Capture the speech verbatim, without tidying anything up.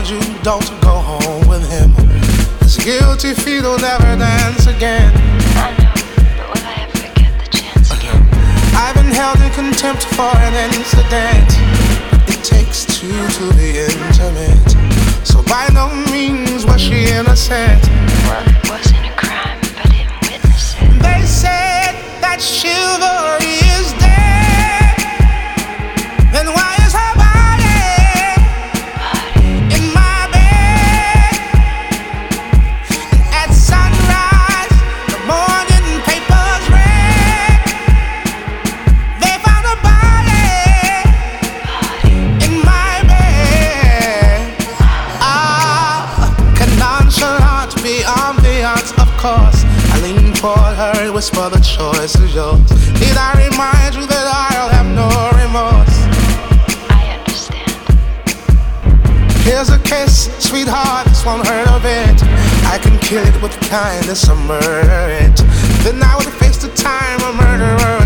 warned you, don't go home with him. His guilty feet will never dance again. I know, but will I ever get the chance again? I've been held in contempt for an incident. It takes two to be intimate, so by no means was she innocent. Well, it wasn't a crime if I didn't witness it. They said that chivalry is dead. Then why is her body in my bed? And at sunrise, the morning papers read, they found a body in my bed. Ah, can nonchalant be ambiance, of course. I lean toward her, whisper, the choice is yours. Need I remind you that I'll have no remorse? I understand. Here's a kiss, sweetheart, this won't hurt a bit. I can kill it with kindness or murder it. Then I would face the time a murderer